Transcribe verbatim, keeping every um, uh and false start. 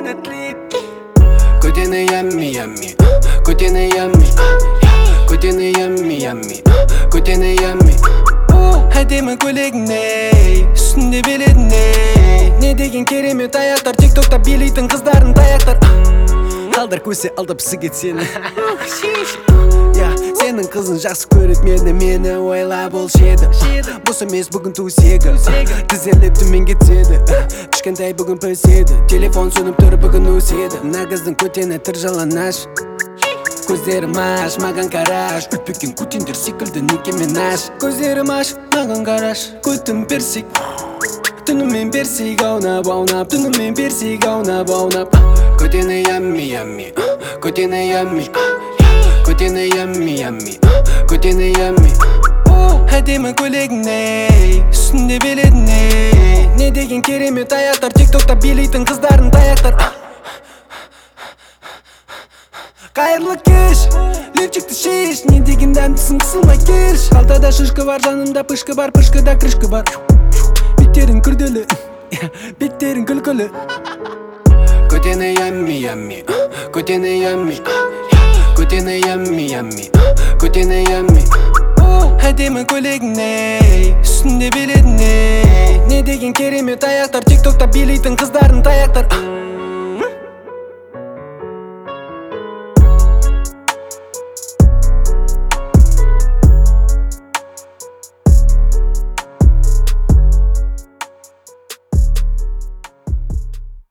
Көтені yummy yummy, көтені yummy, көтені yummy yummy, көтені yummy. Әдемі көйлегіне, үстінде беледіне, не деген керемет аяқтар, тиктокта билейтін қыздардың таяқтар. Қалдар көсе алдап сігет сені. Сенің қызын жақсы көрет мені, мені ойлап болшы еді. Бос емес бүгін төсегі, тізерлеп төмен кетседі. Кішкентай бүгін пөседі, телефон сөніп тұр бүгін өседі. Мына қыздың көтені тыр жалаңаш, көздерім аш, маған қараш. Үтпеккен көтендер секілді некемен аш. Көздерім аш, маған қараш, көтім персик. Түнімен берсек аунап, аунап, түнімен берсек аунап, аунап. Көтені yummy yummy, көтені yummy, көтені yummy yummy, көтені yummy. Әдемі көйлегіне, үстінде беледіне, не деген керемет аяқтар, тиктокта билейтін қыздардың таяқтар. Қайырлы кеш, лифчикті шеш, не деген дәмдісің қысылмай келш. Қалтада шишкі бар, жанымда пышкы бар, пышкыда крышкы бар. Беттерің күрделі, беттерің күлкілі. Көтені yummy yummy, көтені yummy, көтені yummy yummy, көтені yummy. Әдемі көйлегіне, үстінде беледіне, не деген керемет аяқтар, тиктокта билейтін қыздардың таяқтар.